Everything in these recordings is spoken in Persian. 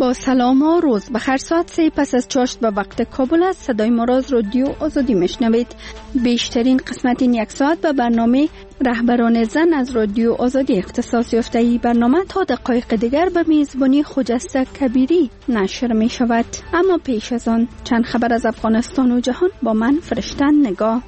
با سلام و روز بخیر. ساعت 3 پس از چاشت به وقت کابل است. صدای ما را از رادیو آزادی میشنوید. بیشترین قسمت این یک ساعت به برنامه رهبران زن از رادیو آزادی اختصاص یافته. ای برنامه تا دقایق دیگر به میزبانی خجسته کبیری نشر می شود. اما پیش از آن چند خبر از افغانستان و جهان با من فرشتن نگاه.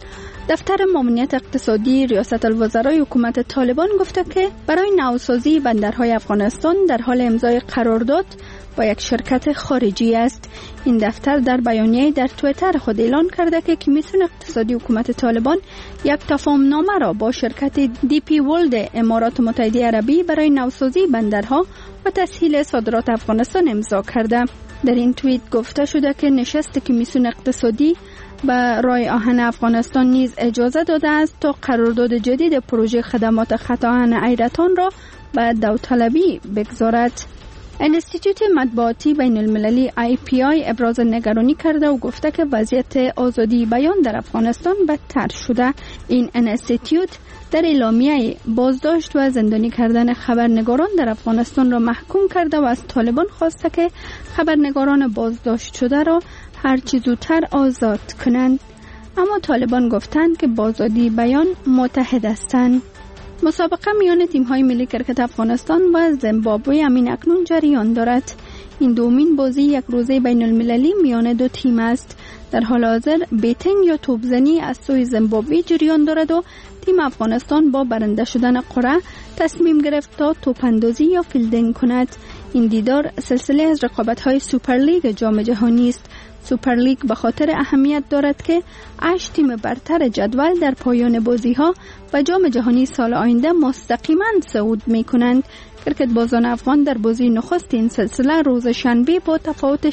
دفتر ماموریت اقتصادی ریاست الوزرای حکومت طالبان گفته که برای نوسازی بندرهای افغانستان در حال امضای قرارداد با یک شرکت خارجی است. این دفتر در بیانیه در توییتر خود اعلان کرده که کمیسیون اقتصادی حکومت طالبان یک تفاهمنامه را با شرکت دی پی ورلد امارات متحده عربی برای نوسازی بندرها و تسهیل صادرات افغانستان امضا کرده. در این توییت گفته شده که نشست کمیسیون اقتصادی به رای آهن افغانستان نیز اجازه داده است تا قرارداد جدید پروژه خدمات خط آهن حیرتان را به داوطلبی بگذارد. انستیتوت مطبوعاتی بین المللی IPI ابراز نگرانی کرده و گفته که وضعیت آزادی بیان در افغانستان بدتر شده. این انستیتوت در اعلامیه بازداشت و زندانی کردن خبرنگاران در افغانستان را محکوم کرده و از طالبان خواسته که خبرنگاران بازداشت شده را هرچی زودتر آزاد کنند. اما طالبان گفتند که با آزادی بیان متحد هستند. مسابقه میان تیم‌های ملی کرکت افغانستان و زیمبابوه همین اکنون جریان دارد. این دومین بازی یک روزه بین المللی میان دو تیم است. در حال حاضر بیتینگ یا توپزنی از سوی زیمبابوه جریان دارد و تیم افغانستان با برنده شدن قرعه تصمیم گرفت تا توپاندازی یا فیلدینگ کند. این دیدار سلسله از رقابت‌های سوپرلیگ جام جهانی است. سوپرلیگ به خاطر اهمیت دارد که 8 تیم برتر جدول در پایان بازی‌ها و جام جهانی سال آینده مستقیما صعود می‌کنند. کرکتبازان افغان در بازی نخست این سلسله روز شنبه با تفاوت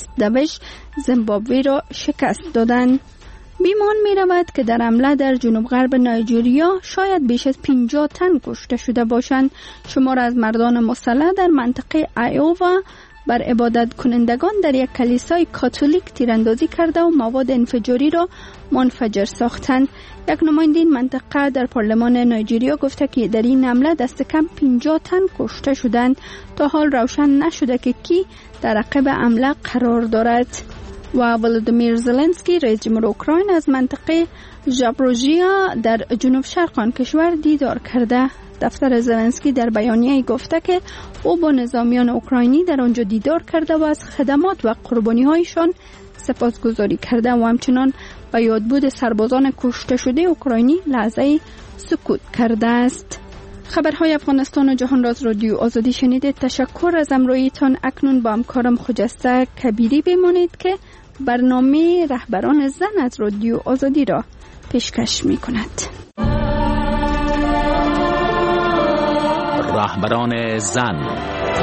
60 زیمبابوه را شکست دادند. بیمان می رود که در حمله در جنوب غرب نایجریا شاید بیش از 50 تن کشته شده باشند. شمار از مردان مسلح در منطقه ایووا بر عبادت کنندگان در یک کلیسای کاتولیک تیراندازی کرده و مواد انفجاری را منفجر ساختند. یک نماینده این منطقه در پارلمان نایجریا گفته که در این حمله دست کم 50 تن کشته شدند. تا حال روشن نشده که کی در عقب حمله قرار دارد. و ولادیمیر زلنسکی رئیس جمهور اوکراین از منطقه ژاپروژیا در جنوب شرق آن کشور دیدار کرده. دفتر زلنسکی در بیانیه گفته که او با نظامیان اوکراینی در آنجا دیدار کرده و از خدمات و قربانی‌هایشان سپاسگزاری کرده و همچنان به یادبود سربازان کشته شده اوکراینی لحظه سکوت کرده است. خبرهای افغانستان و جهان را از رادیو آزادی شنیدید. تشکر از همراهیتان. اکنون با همکارم خجسته کبیری بمانید که برنامه رهبران زن از رادیو آزادی را پیشکش می کند. رهبران زن.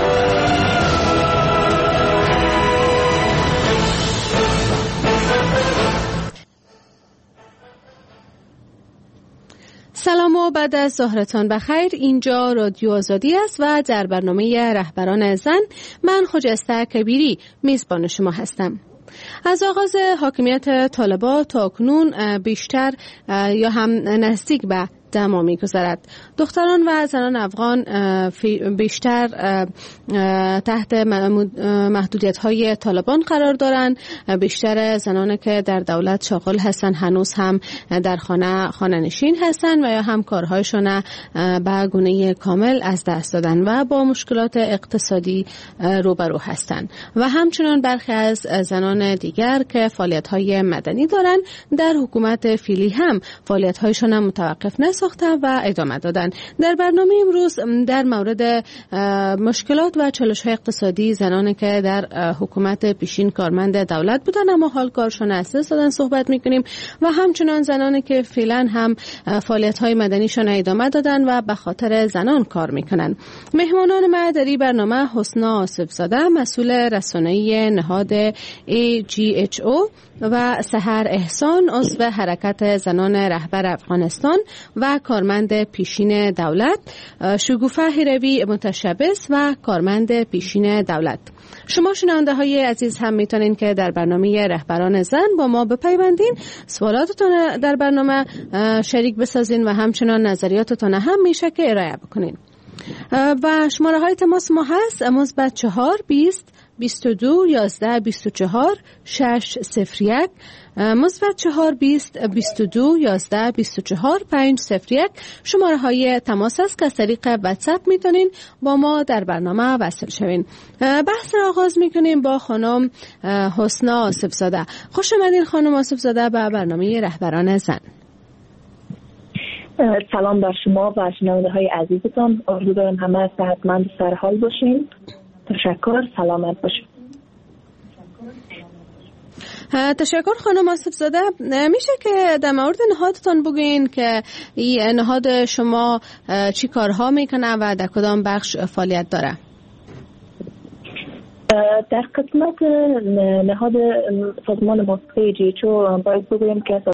سلام و بعد از ظهرتان بخیر. اینجا رادیو آزادی است و در برنامه رهبران زن من خجسته کبیری میزبان شما هستم. از آغاز حاکمیت طالبان تا کنون بیشتر یا هم نزدیک به دما می‌گذرد. دختران و زنان افغان بیشتر تحت محدودیت‌های طالبان قرار دارند. بیشتر زنانی که در دولت شاغل هستند هنوز هم در خانه نشین هستند و یا هم کارهایشان به گونه کامل از دست دادن و با مشکلات اقتصادی روبرو هستند. و همچنان برخی از زنان دیگر که فعالیت‌های مدنی دارند در حکومت فعلی هم فعالیت‌هایشان متوقف ساخته و ادامه دادن. در برنامه امروز در مورد مشکلات و چالش‌های اقتصادی زنانی که در حکومت پیشین کارمند دولت بودن اما حال کارشون از دست دادن صحبت می‌کنیم و همچنان زنانی که فعلا هم فعالیت‌های مدنیشون ادامه دادن و به خاطر زنان کار می‌کنن. مهمانان ما در این برنامه حسنا آصف‌زاده مسئول رسانه‌ای نهاد AGHO و سحر احسان عضو حرکت زنان رهبر افغانستان و کارمند پیشین دولت، شگوفه هیروی متشبث و کارمند پیشین دولت. شما شنونده های عزیز هم میتونین که در برنامه رهبران زن با ما بپیوندین، سوالاتتون در برنامه شریک بسازین و همچنان نظریاتتون هم میشه که ارائه بکنین. و شماره های تماس ما هست مثبت 4 20 22 11 24 601 مثبت 4 20 22 11 24 501 شماره های تماس است که از طریق واتساپ میتونین با ما در برنامه وصل شوین. بحث را آغاز میکنیم با خانم حسنا آصف‌زاده. خوش آمدین خانم آصف‌زاده به برنامه رهبران زن. سلام بر شما و شنونده های عزیزتان. آرزو دارم همه صحتمند و سرحال باشین. تشکر. سلامت باشین. تشکر خانم آصف‌زاده. میشه که در مورد نهادتان بگوین که این نهاد شما چی کارها میکنه و در کدام بخش فعالیت داره؟ در قسمت نهاد سازمان موسیقی جیچو باید بگویم که